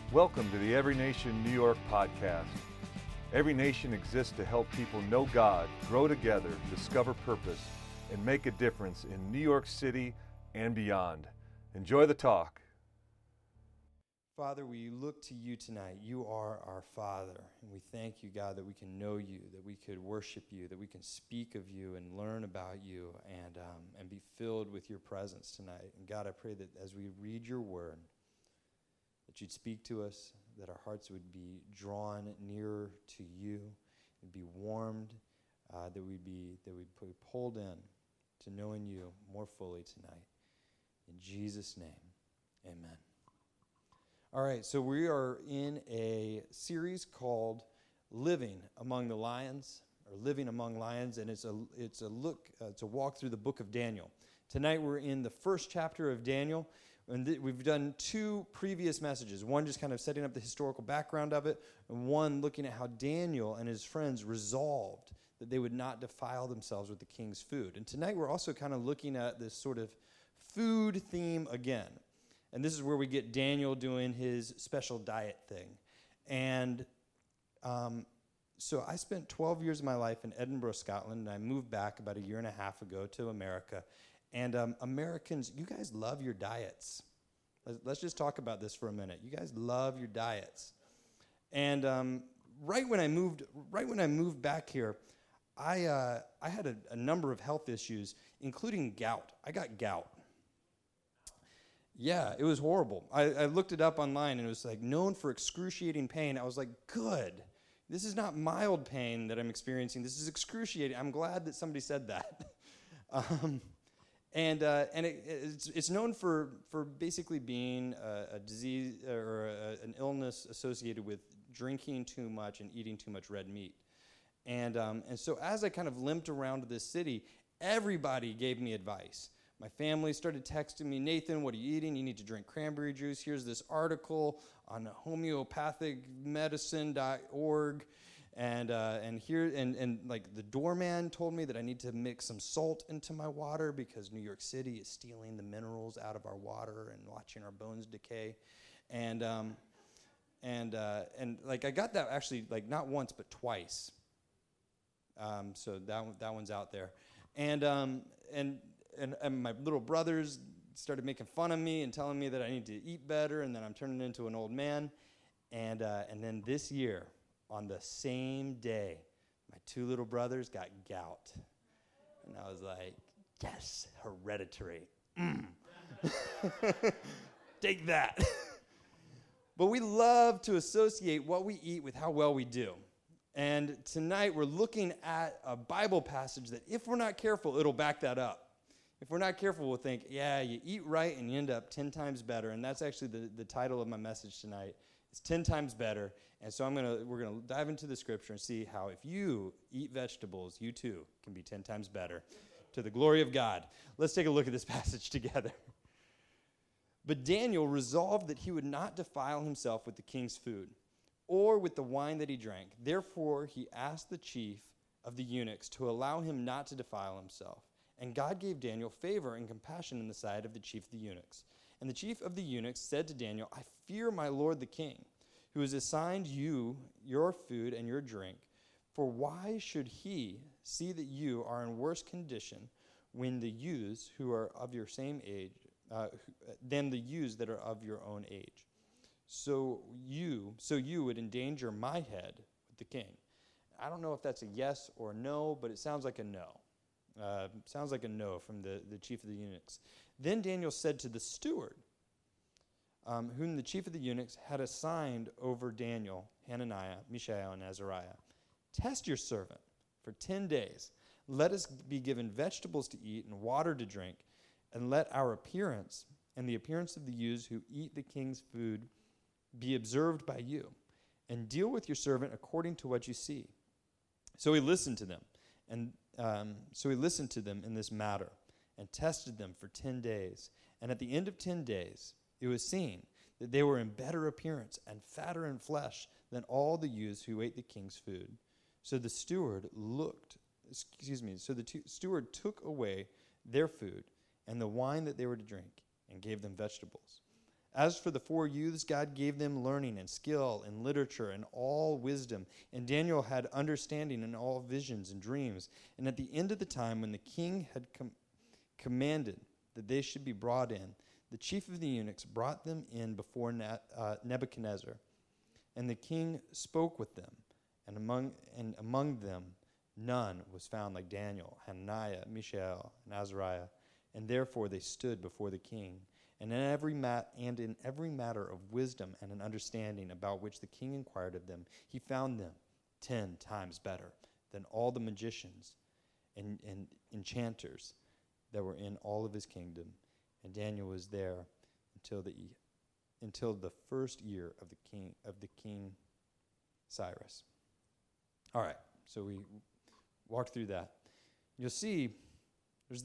Welcome to the Every Nation New York podcast. Every Nation exists to help people know God, grow together, discover purpose, and make a difference in New York City and beyond. Enjoy the talk. Father, we look to you tonight. You are our Father, and we thank you, God, that we can know you, that we could worship you, that we can speak of you and learn about you and be filled with your presence tonight. And God, I pray that as we read your word, that you'd speak to us, that our hearts would be drawn nearer to you, and be warmed, that we'd be pulled in to knowing you more fully tonight. In Jesus' name, amen. All right, so we are in a series called Living Among the Lions, or Living Among Lions, and it's a walk through the book of Daniel. Tonight we're in the first chapter of Daniel, and we've done two previous messages. One just kind of setting up the historical background of it, and one looking at how Daniel and his friends resolved that they would not defile themselves with the king's food. And tonight we're also kind of looking at this sort of food theme again. And this is where we get Daniel doing his special diet thing. And so I spent 12 years of my life in Edinburgh, Scotland, and I moved back about a year and a half ago to America. And Americans, you guys love your diets. Let's just talk about this for a minute. You guys love your diets. And right when I moved back here, I had a number of health issues, including gout. I got gout. Yeah, it was horrible. I looked it up online, and it was like known for excruciating pain. I was like, good. This is not mild pain that I'm experiencing. This is excruciating. I'm glad that somebody said that. It's known for basically being a disease or an illness associated with drinking too much and eating too much red meat. And so as I kind of limped around this city, everybody gave me advice. My family started texting me, Nathan, what are you eating? You need to drink cranberry juice. Here's this article on homeopathicmedicine.org. And like the doorman told me that I need to mix some salt into my water because New York City is stealing the minerals out of our water and watching our bones decay. And like I got that actually like not once but twice. So that one's out there. And my little brothers started making fun of me and telling me that I need to eat better and that I'm turning into an old man. And then this year, on the same day, my two little brothers got gout. And I was like, yes, hereditary. Take that. But we love to associate what we eat with how well we do. And tonight we're looking at a Bible passage that if we're not careful, it'll back that up. If we're not careful, we'll think, yeah, you eat right and you end up 10 times better. And that's actually the title of my message tonight. It's 10 times better. And so we're going to dive into the scripture and see how if you eat vegetables, you too can be 10 times better to the glory of God. Let's take a look at this passage together. But Daniel resolved that he would not defile himself with the king's food or with the wine that he drank. Therefore, he asked the chief of the eunuchs to allow him not to defile himself. And God gave Daniel favor and compassion in the sight of the chief of the eunuchs. And the chief of the eunuchs said to Daniel, I fear my lord the king, who has assigned you your food and your drink. For why should he see that you are in worse condition when the youths who are of your same age, than the youths that are of your own age? So you would endanger my head with the king. I don't know if that's a yes or a no, but it sounds like a no. Sounds like a no from the chief of the eunuchs. Then Daniel said to the steward, whom the chief of the eunuchs had assigned over Daniel, Hananiah, Mishael, and Azariah, test your servant for 10 days. Let us be given vegetables to eat and water to drink, and let our appearance and the appearance of the youths who eat the king's food be observed by you, and deal with your servant according to what you see. So he listened to them, and in this matter, and tested them for 10 days. And at the end of 10 days, it was seen that they were in better appearance and fatter in flesh than all the youths who ate the king's food. So the steward took away their food and the wine that they were to drink, and gave them vegetables. As for the 4 youths, God gave them learning and skill and literature and all wisdom. And Daniel had understanding in all visions and dreams. And at the end of the time, when the king had commanded that they should be brought in, the chief of the eunuchs brought them in before Nebuchadnezzar. And the king spoke with them, and among them none was found like Daniel, Hananiah, Mishael, and Azariah. And therefore they stood before the king. And in every matter of wisdom and an understanding about which the king inquired of them, he found them 10 times better than all the magicians and enchanters that were in all of his kingdom. And Daniel was there until the first year of the king Cyrus. All right, so we walked through that. You'll see there's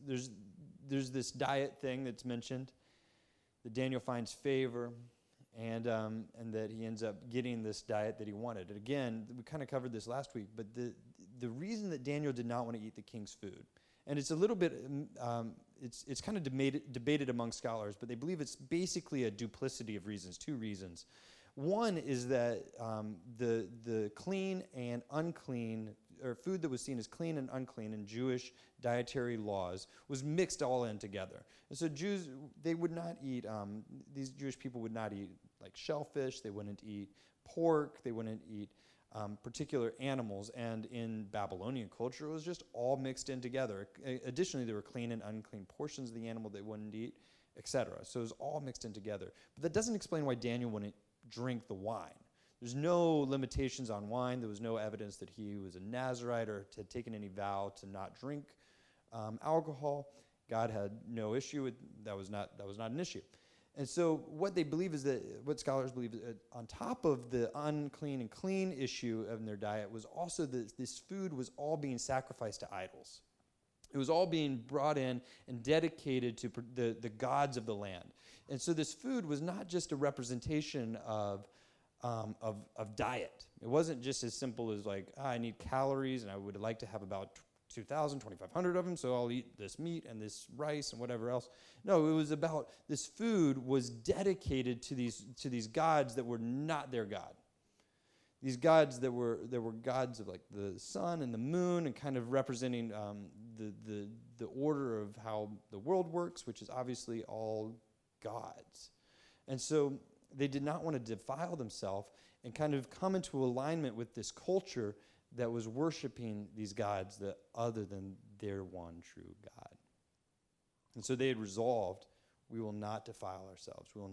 this diet thing that's mentioned, that Daniel finds favor, and that he ends up getting this diet that he wanted. And again, we kind of covered this last week, but the reason that Daniel did not want to eat the king's food, and it's a little bit, it's kind of debated among scholars, but they believe it's basically a duplicity of reasons, 2 reasons. One is that the clean and unclean, or food that was seen as clean and unclean in Jewish dietary laws, was mixed all in together. And so Jews, they would not eat, these Jewish people would not eat like shellfish, they wouldn't eat pork, they wouldn't eat particular animals. And in Babylonian culture, it was just all mixed in together. Additionally, there were clean and unclean portions of the animal they wouldn't eat, etc. So it was all mixed in together. But that doesn't explain why Daniel wouldn't drink the wine. There's no limitations on wine. There was no evidence that he was a Nazirite or had taken any vow to not drink alcohol. God had no issue with that. Was not an issue. And so what they believe is that, what scholars believe is that on top of the unclean and clean issue in their diet was also that this food was all being sacrificed to idols. It was all being brought in and dedicated to the gods of the land. And so this food was not just a representation of diet. It wasn't just as simple as like, I need calories and I would like to have about 2,000, 2,500 of them, so I'll eat this meat and this rice and whatever else. No, it was about this food was dedicated to these gods that were not their God. These gods that were gods of like the sun and the moon, and kind of representing the order of how the world works, which is obviously all gods. And so they did not want to defile themselves and kind of come into alignment with this culture that was worshiping these gods that other than their one true God. And so they had resolved, we will not defile ourselves. We will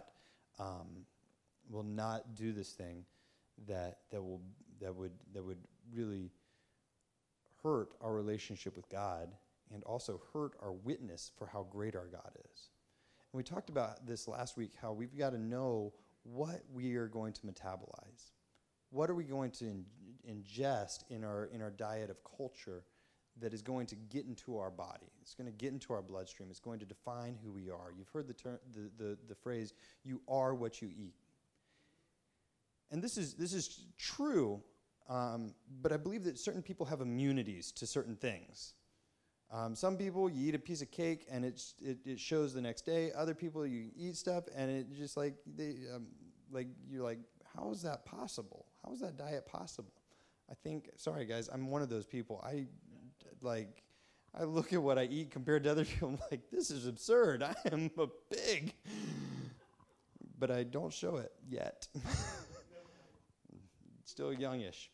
not do this thing that would really hurt our relationship with God and also hurt our witness for how great our God is. And we talked about this last week, how we've got to know what we are going to metabolize. What are we going to ingest in our diet of culture that is going to get into our body? It's going to get into our bloodstream. It's going to define who we are. You've heard the phrase, you are what you eat. And this is true, but I believe that certain people have immunities to certain things. Some people, you eat a piece of cake and it shows the next day. Other people, you eat stuff and it just you're like, how is that possible? How is that diet possible? Sorry guys, I'm one of those people. I look at what I eat compared to other people. I'm like, this is absurd. I am a pig. But I don't show it yet. Still youngish.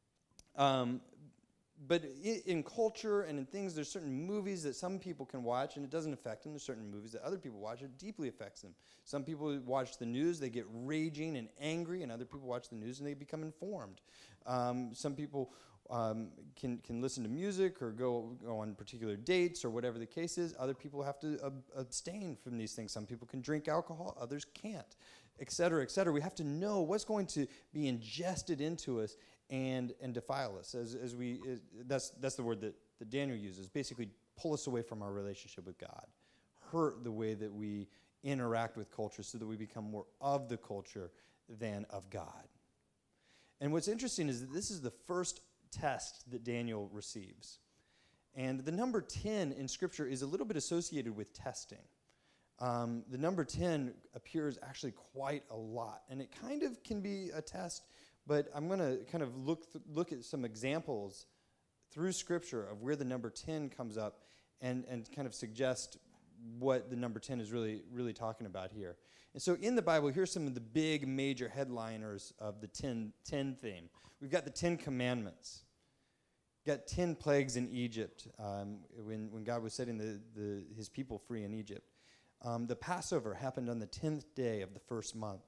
But in culture and in things, there's certain movies that some people can watch and it doesn't affect them. There's certain movies that other people watch, it deeply affects them. Some people watch the news, they get raging and angry, and other people watch the news and they become informed. Some people can listen to music or go on particular dates or whatever the case is. Other people have to abstain from these things. Some people can drink alcohol, others can't, et cetera, et cetera. We have to know what's going to be ingested into us and defile us. That's the word that Daniel uses. Basically, pull us away from our relationship with God, hurt the way that we interact with culture, so that we become more of the culture than of God. And what's interesting is that this is the first test that Daniel receives. And the number 10 in Scripture is a little bit associated with testing. the number 10 appears actually quite a lot. And it kind of can be a test, but I'm going to kind of look at some examples through Scripture of where the number 10 comes up and kind of suggest what the number 10 is really talking about here. And so in the Bible, here's some of the big major headliners of the 10 theme. We've got the 10 Commandments. We've got 10 plagues in Egypt when God was setting his people free in Egypt. The Passover happened on the 10th day of the first month.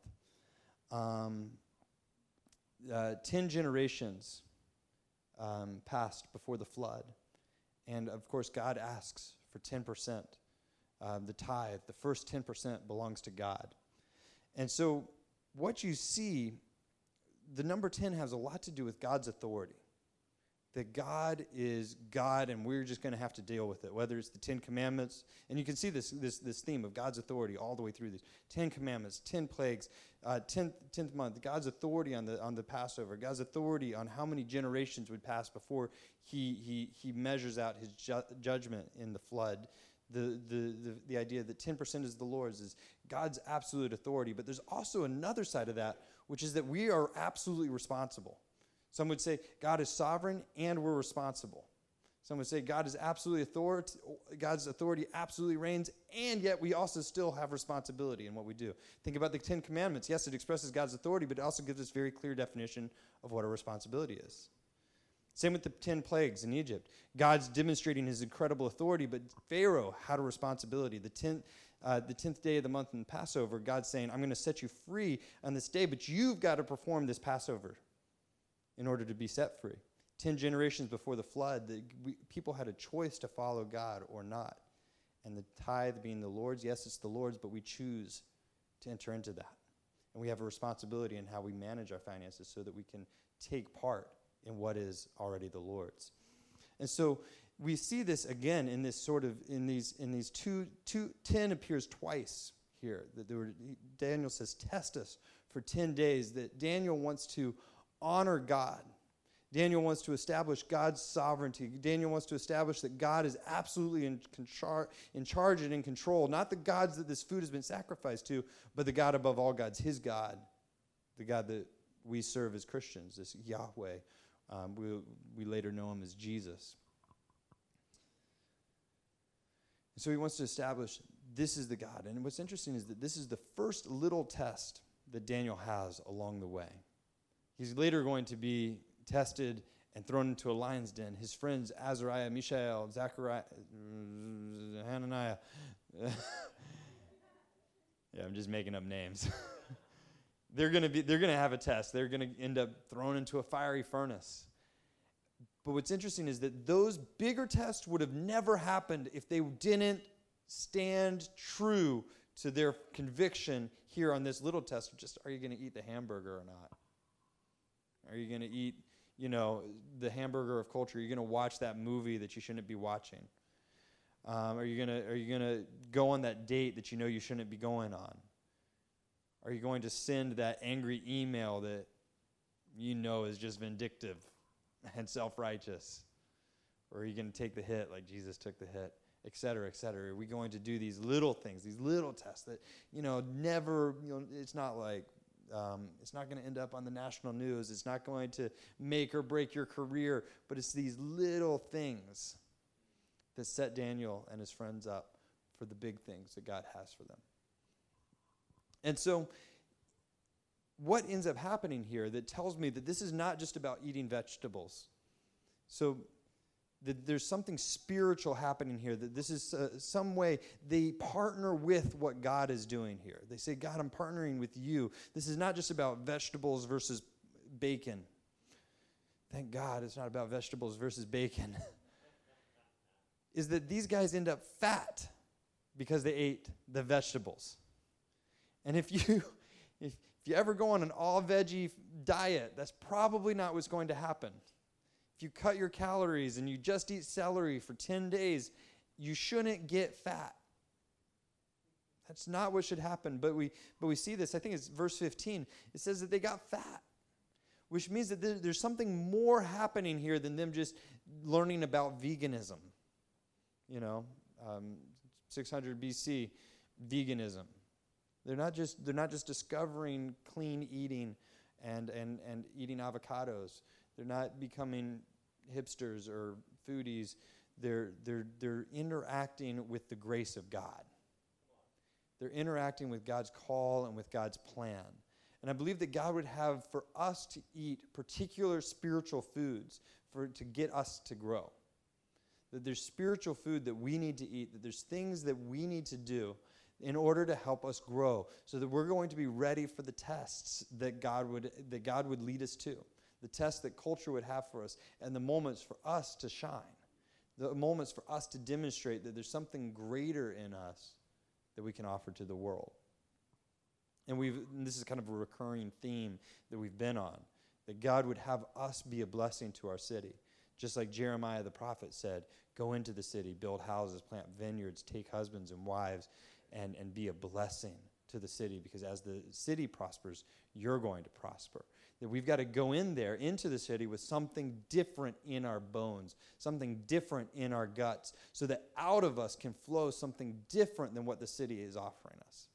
10 generations passed before the flood. And, of course, God asks for 10%. The tithe, the first 10% belongs to God. And so what you see, the number 10 has a lot to do with God's authority. That God is God, and we're just going to have to deal with it, whether it's the 10 Commandments. And you can see this theme of God's authority all the way through these. 10 Commandments, 10 plagues, 10th month, God's authority on the Passover, God's authority on how many generations would pass before he measures out his judgment in the flood. The idea that 10% is the Lord's is God's absolute authority. But there's also another side of that, which is that we are absolutely responsible. Some would say God is sovereign and we're responsible. Some would say God's authority absolutely reigns, and yet we also still have responsibility in what we do. Think about the 10 Commandments. Yes, it expresses God's authority, but it also gives us very clear definition of what our responsibility is. Same with the 10 plagues in Egypt. God's demonstrating his incredible authority, but Pharaoh had a responsibility. The 10th day of the month in Passover, God's saying, I'm going to set you free on this day, but you've got to perform this Passover in order to be set free. 10 generations before the flood, people had a choice to follow God or not. And the tithe being the Lord's, yes, it's the Lord's, but we choose to enter into that. And we have a responsibility in how we manage our finances so that we can take part in what is already the Lord's. And so we see this again in this sort of, in these 10 appears twice here. Daniel says, test us for 10 days, that Daniel wants to honor God. Daniel wants to establish God's sovereignty. Daniel wants to establish that God is absolutely in charge and in control. Not the gods that this food has been sacrificed to, but the God above all gods, his God, the God that we serve as Christians, this Yahweh. We later know him as Jesus. And so he wants to establish this is the God. And what's interesting is that this is the first little test that Daniel has along the way. He's later going to be tested and thrown into a lion's den. His friends Azariah, Mishael, Zechariah, Hananiah. Yeah, I'm just making up names. They're going to have a test. They're going to end up thrown into a fiery furnace. But what's interesting is that those bigger tests would have never happened if they didn't stand true to their conviction here on this little test of just, are you going to eat the hamburger or not? Are you going to eat, the hamburger of culture? Are you going to watch that movie that you shouldn't be watching? Are you going to go on that date that you know you shouldn't be going on? Are you going to send that angry email that you know is just vindictive and self-righteous? Or are you going to take the hit like Jesus took the hit, et cetera, et cetera? Are we going to do these little things, these little tests that, never, it's not like, it's not going to end up on the national news. It's not going to make or break your career, but it's these little things that set Daniel and his friends up for the big things that God has for them. And so what ends up happening here that tells me that this is not just about eating vegetables. So there's something spiritual happening here, that this is some way they partner with what God is doing here. They say, God, I'm partnering with you. This is not just about vegetables versus bacon. Thank God it's not about vegetables versus bacon. Is that these guys end up fat because they ate the vegetables. And if you ever go on an all-veggie diet, that's probably not what's going to happen. If you cut your calories and you just eat celery for 10 days, you shouldn't get fat. That's not what should happen. But we see this, I think it's verse 15. It says that they got fat, which means that there's something more happening here than them just learning about veganism. 600 BC, veganism. They're not just discovering clean eating and eating avocados. They're not becoming hipsters or foodies. They're interacting with the grace of God. They're interacting with God's call and with God's plan. And I believe that God would have for us to eat particular spiritual foods to get us to grow. That there's spiritual food that we need to eat, that there's things that we need to do in order to help us grow, so that we're going to be ready for the tests that God would lead us to, the tests that culture would have for us, and the moments for us to shine, the moments for us to demonstrate that there's something greater in us that we can offer to the world. And this is kind of a recurring theme that we've been on, that God would have us be a blessing to our city. Just like Jeremiah the prophet said, go into the city, build houses, plant vineyards, take husbands and wives, and be a blessing to the city, because as the city prospers, you're going to prosper. That we've got to go into the city with something different in our bones, something different in our guts, so that out of us can flow something different than what the city is offering us.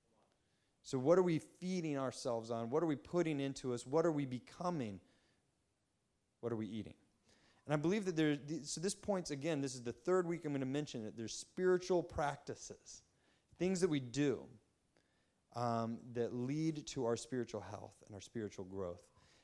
So what are we feeding ourselves on? What are we putting into us? What are we becoming? What are we eating? And I believe that so this points, again, this is the third week I'm going to mention it. There's spiritual practices, things that we do that lead to our spiritual health and our spiritual growth.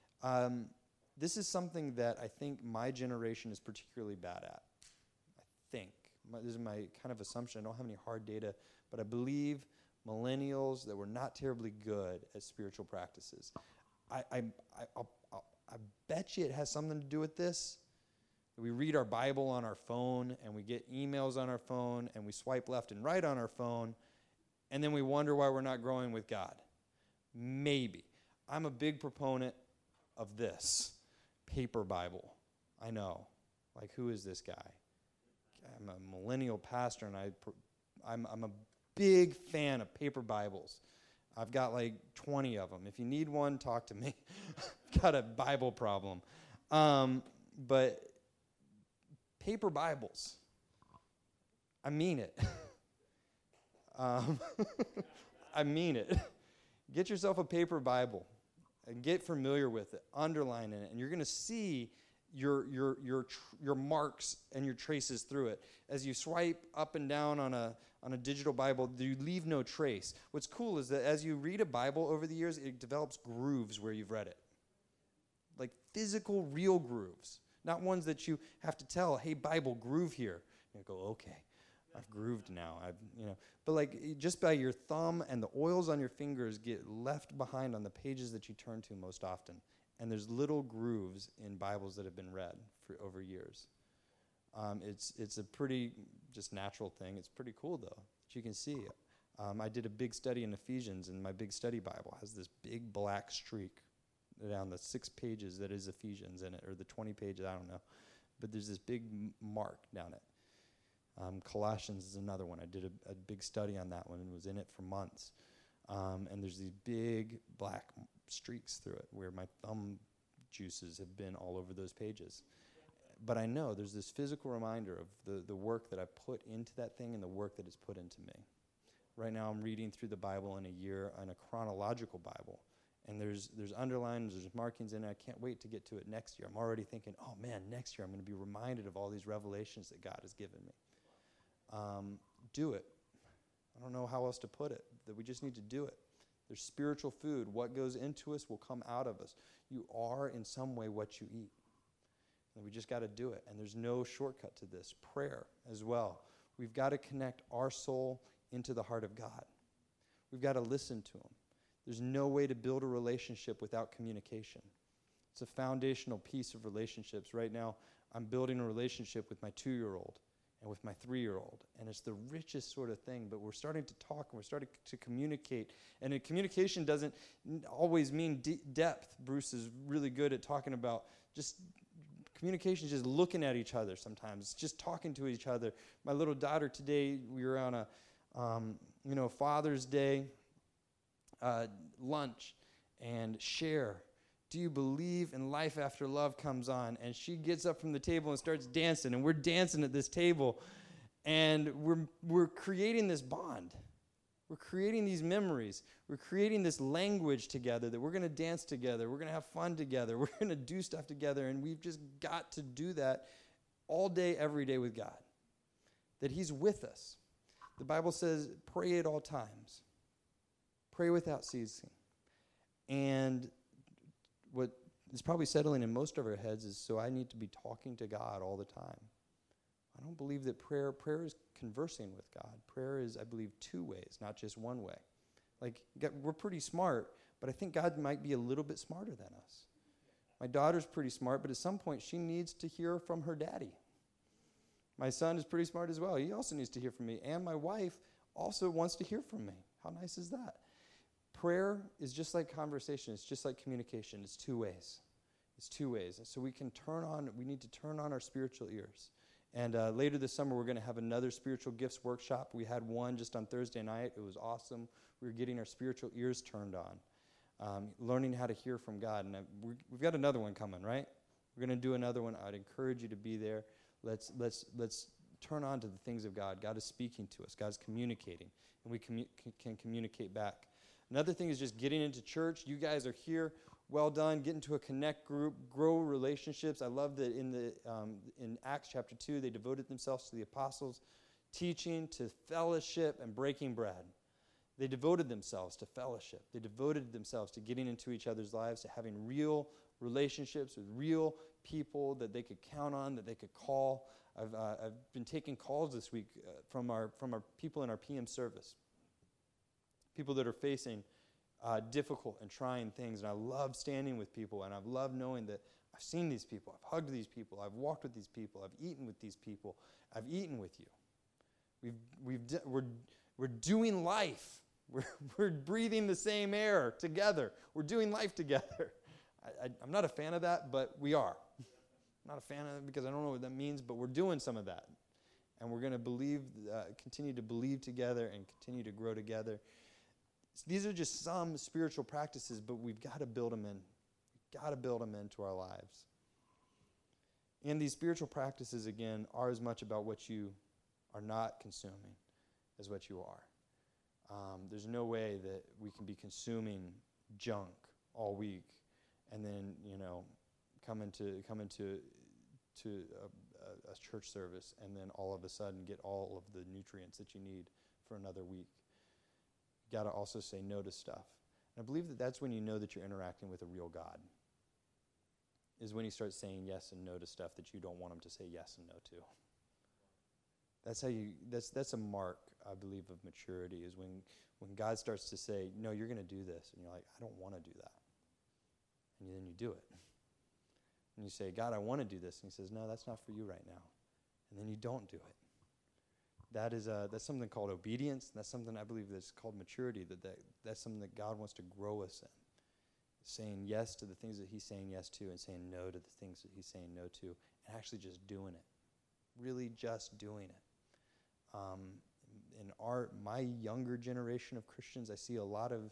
This is something that I think my generation is particularly bad at. I think. This is my kind of assumption. I don't have any hard data, but I believe millennials that were not terribly good at spiritual practices. I bet you it has something to do with this. We read our Bible on our phone, and we get emails on our phone, and we swipe left and right on our phone, and then we wonder why we're not growing with God. Maybe. I'm a big proponent of this paper Bible. I know. Like, who is this guy? I'm a millennial pastor, and I'm a big fan of paper Bibles. I've got like 20 of them. If you need one, talk to me. I've got a Bible problem. But paper Bibles, I mean it. I mean it. Get yourself a paper Bible and get familiar with it. Underline in it, and you're going to see your marks and your traces through it. As you swipe up and down on a digital Bible, you leave no trace. What's cool is that as you read a Bible over the years, it develops grooves where you've read it. Like physical, real grooves. Not ones that you have to tell, hey, Bible, groove here. You go, okay, I've grooved now. But like just by your thumb and the oils on your fingers get left behind on the pages that you turn to most often. And there's little grooves in Bibles that have been read for over years. It's a pretty just natural thing. It's pretty cool, though, that you can see. I did a big study in Ephesians, and my big study Bible has this big black streak down the 6 pages that is Ephesians in it, or the 20 pages, I don't know. But there's this big mark down it. Colossians is another one. I did a big study on that one and was in it for months. And there's these big black streaks through it where my thumb juices have been all over those pages. But I know there's this physical reminder of the work that I put into that thing and the work that is put into me. Right now I'm reading through the Bible in a year, in a chronological Bible. And there's underlines, there's markings in it. I can't wait to get to it next year. I'm already thinking, oh man, next year I'm going to be reminded of all these revelations that God has given me. Do it. I don't know how else to put it, that we just need to do it. There's spiritual food. What goes into us will come out of us. You are in some way what you eat. And we just got to do it. And there's no shortcut to this. Prayer as well. We've got to connect our soul into the heart of God. We've got to listen to Him. There's no way to build a relationship without communication. It's a foundational piece of relationships. Right now, I'm building a relationship with my 2-year-old and with my 3-year-old. And it's the richest sort of thing, but we're starting to talk and we're starting to communicate. And communication doesn't always mean depth. Bruce is really good at talking about just communication, just looking at each other sometimes. It's just talking to each other. My little daughter today, we were on a Father's Day lunch and share. Do you believe in life after love comes on? And she gets up from the table and starts dancing, and we're dancing at this table, and we're creating this bond. We're creating these memories. We're creating this language together that we're going to dance together. We're going to have fun together. We're going to do stuff together. And we've just got to do that all day, every day with God. That he's with us. The Bible says, pray at all times. Pray without ceasing. And what is probably settling in most of our heads is, so I need to be talking to God all the time. I don't believe that prayer is conversing with God. Prayer is, I believe, two ways, not just one way. Like, we're pretty smart, but I think God might be a little bit smarter than us. My daughter's pretty smart, but at some point she needs to hear from her daddy. My son is pretty smart as well. He also needs to hear from me. And my wife also wants to hear from me. How nice is that? Prayer is just like conversation. It's just like communication. It's two ways. It's two ways. And so we need to turn on our spiritual ears. And later this summer, we're going to have another spiritual gifts workshop. We had one just on Thursday night. It was awesome. We were getting our spiritual ears turned on, learning how to hear from God. And we've got another one coming, right? We're going to do another one. I'd encourage you to be there. Let's turn on to the things of God. God is speaking to us. God is communicating, and we can communicate back. Another thing is just getting into church. You guys are here. Well done. Get into a connect group. Grow relationships. I love that in Acts chapter 2, they devoted themselves to the apostles, teaching, to fellowship, and breaking bread. They devoted themselves to fellowship. They devoted themselves to getting into each other's lives, to having real relationships with real people that they could count on, that they could call. I've been taking calls this week from our people in our PM service, people that are facing difficult and trying things. And I love standing with people, and I've loved knowing that I've seen these people, I've hugged these people, I've walked with these people, I've eaten with these people, I've eaten with you. We're doing life. We're breathing the same air together. We're doing life together. I'm not a fan of that, but we are. I'm not a fan of it because I don't know what that means, but we're doing some of that. And we're going to continue to believe together and continue to grow together. So these are just some spiritual practices, but we've got to build them in. We've got to build them into our lives. And these spiritual practices, again, are as much about what you are not consuming as what you are. There's no way that we can be consuming junk all week and then, come into a church service and then all of a sudden get all of the nutrients that you need for another week. You got to also say no to stuff. And I believe that that's when you know that you're interacting with a real God, is when you start saying yes and no to stuff that you don't want him to say yes and no to. That's a mark, I believe, of maturity, is when God starts to say, no, you're going to do this. And you're like, I don't want to do that. And then you do it. And you say, God, I want to do this. And he says, no, that's not for you right now. And then you don't do it. That's something called obedience. That's something I believe that's called maturity. That's something that God wants to grow us in. Saying yes to the things that he's saying yes to and saying no to the things that he's saying no to, and actually just doing it. Really just doing it. In my younger generation of Christians, I see a lot of,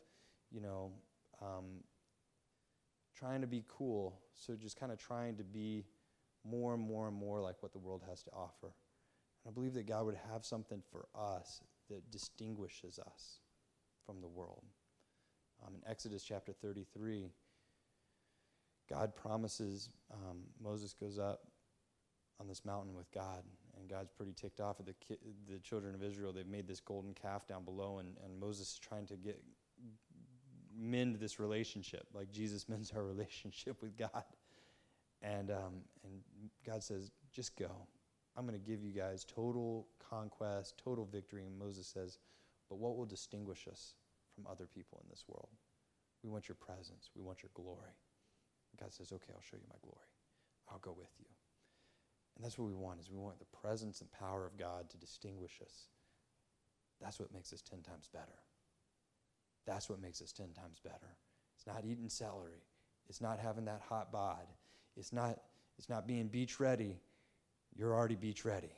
trying to be cool, so just kind of trying to be more and more and more like what the world has to offer. And I believe that God would have something for us that distinguishes us from the world. In Exodus chapter 33, God promises, Moses goes up on this mountain with God, and God's pretty ticked off at the children of Israel. They've made this golden calf down below, and Moses is trying to mend this relationship, like Jesus mends our relationship with God. And God says, just go. I'm going to give you guys total conquest, total victory. And Moses says, but what will distinguish us from other people in this world? We want your presence. We want your glory. And God says, okay, I'll show you my glory. I'll go with you. And that's what we want, is we want the presence and power of God to distinguish us. That's what makes us 10 times better. That's what makes us 10 times better. It's not eating celery. It's not having that hot bod. It's not being beach ready. You're already beach ready.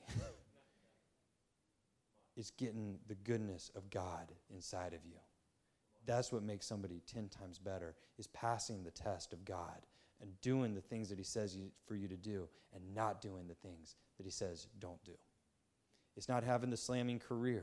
It's getting the goodness of God inside of you. That's what makes somebody 10 times better, is passing the test of God and doing the things that he says for you to do and not doing the things that he says don't do. It's not having the slamming career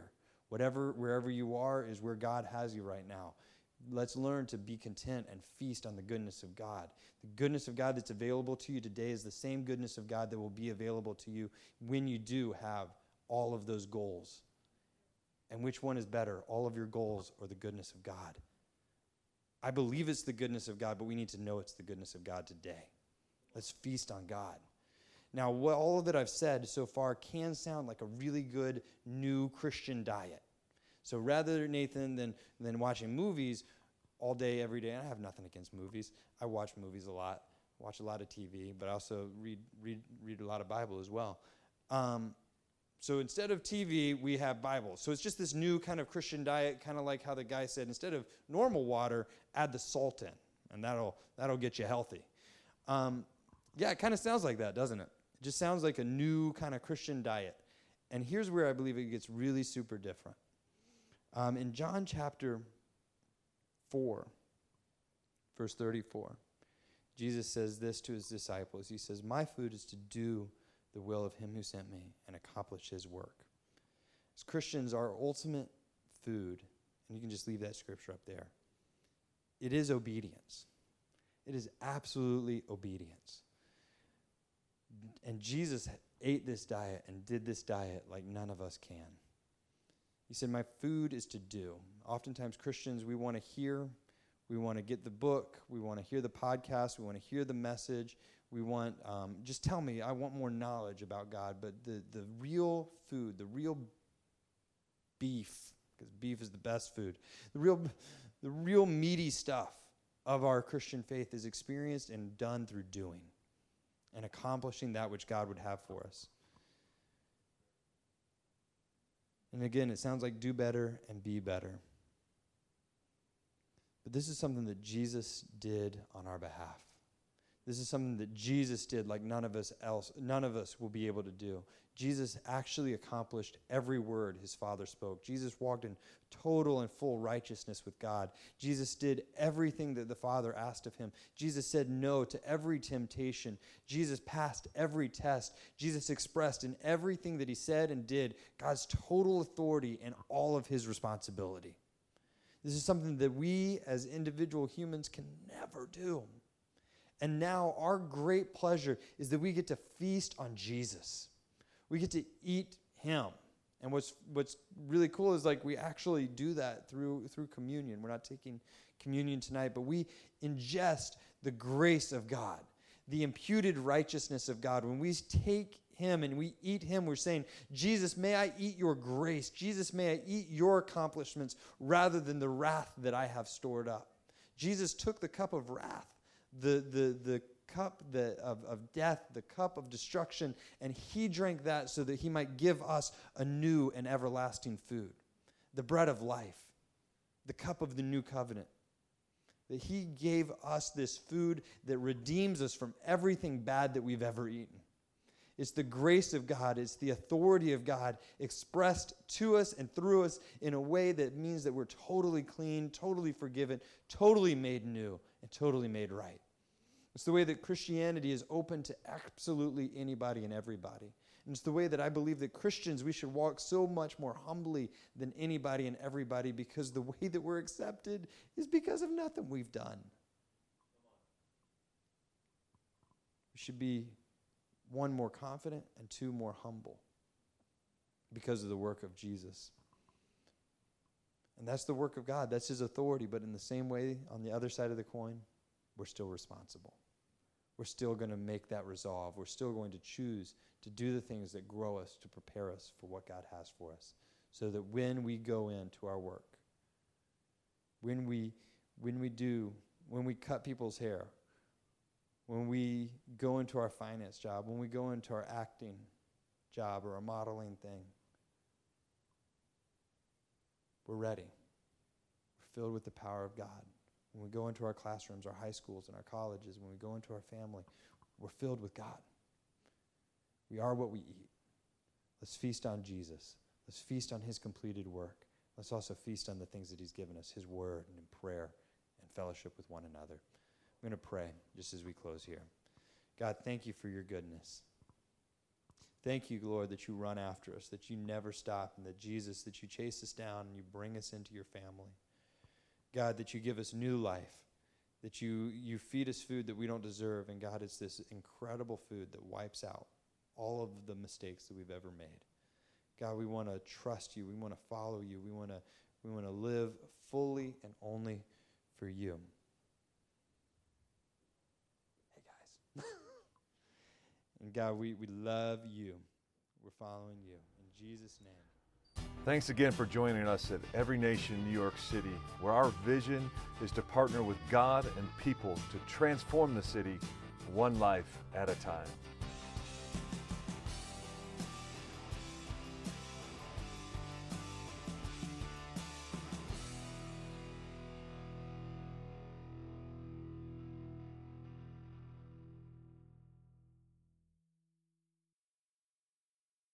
Wherever you are is where God has you right now. Let's learn to be content and feast on the goodness of God. The goodness of God that's available to you today is the same goodness of God that will be available to you when you do have all of those goals. And which one is better, all of your goals or the goodness of God? I believe it's the goodness of God, but we need to know it's the goodness of God today. Let's feast on God. Now, all that I've said so far can sound like a really good new Christian diet. So rather, Nathan, than watching movies all day, every day, and I have nothing against movies. I watch movies a lot, watch a lot of TV, but I also read a lot of Bible as well. So instead of TV, we have Bible. So it's just this new kind of Christian diet, kind of like how the guy said, instead of normal water, add the salt in, and that'll get you healthy. Yeah, it kind of sounds like that, doesn't it? It just sounds like a new kind of Christian diet. And here's where I believe it gets really super different. In John chapter 4, verse 34, Jesus says this to his disciples. He says, "My food is to do the will of him who sent me and accomplish his work." As Christians, our ultimate food, and you can just leave that scripture up there, it is obedience. It is absolutely obedience. And Jesus ate this diet and did this diet like none of us can. He said, "My food is to do." Oftentimes Christians, we want to hear, we want to get the book, we want to hear the podcast, we want to hear the message, we want, just tell me, I want more knowledge about God. But the real food, the real beef, because beef is the best food, the real meaty stuff of our Christian faith is experienced and done through doing and accomplishing that which God would have for us. And again, it sounds like do better and be better. But this is something that Jesus did on our behalf. This is something that Jesus did like none of us will be able to do. Jesus actually accomplished every word his Father spoke. Jesus walked in total and full righteousness with God. Jesus did everything that the Father asked of him. Jesus said no to every temptation. Jesus passed every test. Jesus expressed in everything that he said and did God's total authority and all of his responsibility. This is something that we as individual humans can never do. And now our great pleasure is that we get to feast on Jesus. We get to eat him. And what's really cool is like we actually do that through communion. We're not taking communion tonight, but we ingest the grace of God, the imputed righteousness of God. When we take him and we eat him, we're saying, Jesus, may I eat your grace. Jesus, may I eat your accomplishments rather than the wrath that I have stored up. Jesus took the cup of wrath, the cup of death, the cup of destruction, and he drank that so that he might give us a new and everlasting food, the bread of life, the cup of the new covenant. That he gave us this food that redeems us from everything bad that we've ever eaten. It's the grace of God. It's the authority of God expressed to us and through us in a way that means that we're totally clean, totally forgiven, totally made new, and totally made right. It's the way that Christianity is open to absolutely anybody and everybody. And it's the way that I believe that Christians, we should walk so much more humbly than anybody and everybody, because the way that we're accepted is because of nothing we've done. We should be, one, more confident, and two, more humble because of the work of Jesus. And that's the work of God. That's his authority. But in the same way, on the other side of the coin, we're still responsible. We're still going to make that resolve. We're still going to choose to do the things that grow us, to prepare us for what God has for us, so that when we go into our work, when we cut people's hair, when we go into our finance job, when we go into our acting job or a modeling thing, we're ready. We're filled with the power of God. When we go into our classrooms, our high schools, and our colleges, when we go into our family, we're filled with God. We are what we eat. Let's feast on Jesus. Let's feast on his completed work. Let's also feast on the things that he's given us, his word and in prayer and fellowship with one another. I'm going to pray just as we close here. God, thank you for your goodness. Thank you, Lord, that you run after us, that you never stop, and that Jesus, that you chase us down and you bring us into your family. God, that you give us new life, that you feed us food that we don't deserve, and God, it's this incredible food that wipes out all of the mistakes that we've ever made. God, we want to trust you. We want to follow you. We want to live fully and only for you. Hey, guys. And God, we love you. We're following you. In Jesus' name. Thanks again for joining us at Every Nation New York City, where our vision is to partner with God and people to transform the city one life at a time.